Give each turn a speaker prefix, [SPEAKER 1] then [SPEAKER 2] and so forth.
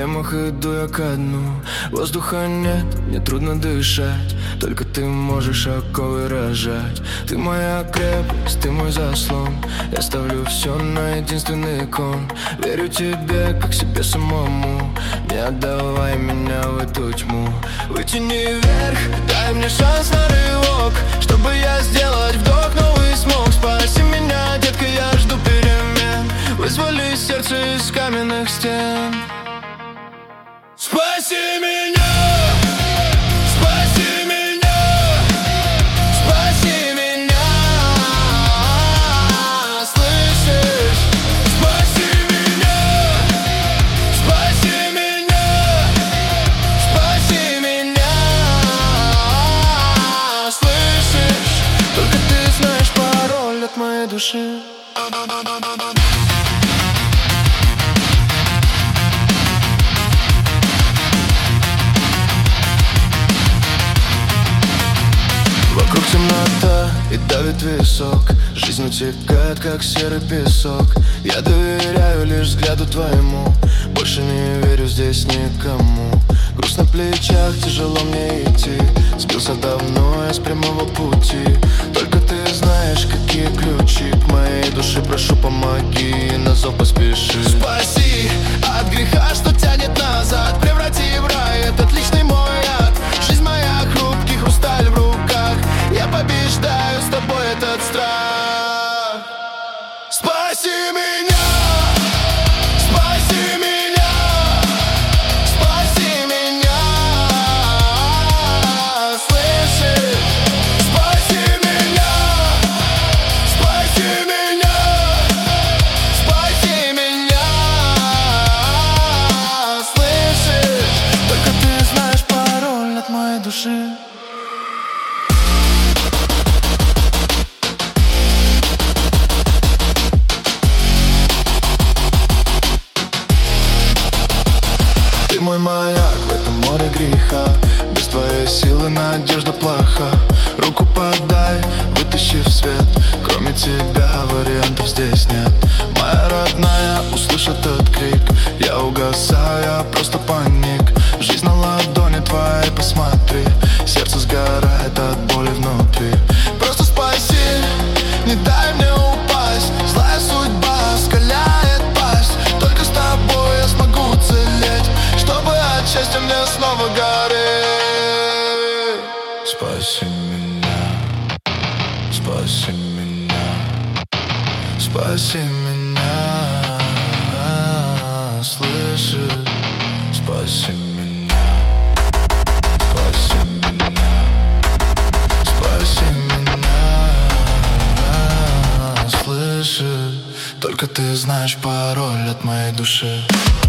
[SPEAKER 1] проблемах иду я ко дну. Воздуха нет, мне трудно дышать. Только ты можешь оковы рожать. Ты моя крепость, ты мой заслон. Я ставлю все на единственный кон. Верю тебе, как себе самому. Не отдавай меня в эту тьму. Вытяни вверх, дай мне шанс на рывок, чтобы я сделать вдох, новый смог. Спаси меня, детка, я жду перемен. Вызволи сердце из каменных стен. Спаси меня, спаси меня, спаси меня, слышишь? Спаси меня, спаси меня, спаси меня, слышишь? Только ты знаешь пароль от моей души. Вокруг темнота и давит висок. Жизнь утекает, как серый песок. Я доверяю лишь взгляду твоему. Больше не верю здесь никому. Груз на плечах, тяжело мне идти. Сбился давно я с прямого пути. Только ты знаешь, какие ключи к моей душе. Прошу, помоги и на зов поспеши. Спаси от греха, что тянет назад. Преврати в рай этот личный мой ад. Жизнь моя хрупкий хрусталь в руках. Я побеждаю с тобой этот страх. Спаси меня, спаси меня, спаси меня, слышишь? Спаси меня, спаси меня, спаси меня, слышишь? Только ты знаешь пароль от моей души. Ты мой маяк в этом море греха. Без твоей силы надежда плоха. Руку подай, вытащи в свет. Кроме тебя вариантов здесь нет. Моя родная, услышь этот крик. Я угасаю, я просто паник. Жизнь на ладони твоей, посмотри. Сердце сгорает от боли внутри. Просто спаси, не дай мне упасть. Злая судьба скаляет пасть. Только с тобой я смогу целеть, чтобы от счастья мне снова гореть. Спаси меня, спаси меня, спаси меня, слышишь? Спаси меня, спаси меня, спаси меня, слышишь? Только ты знаешь пароль от моей души.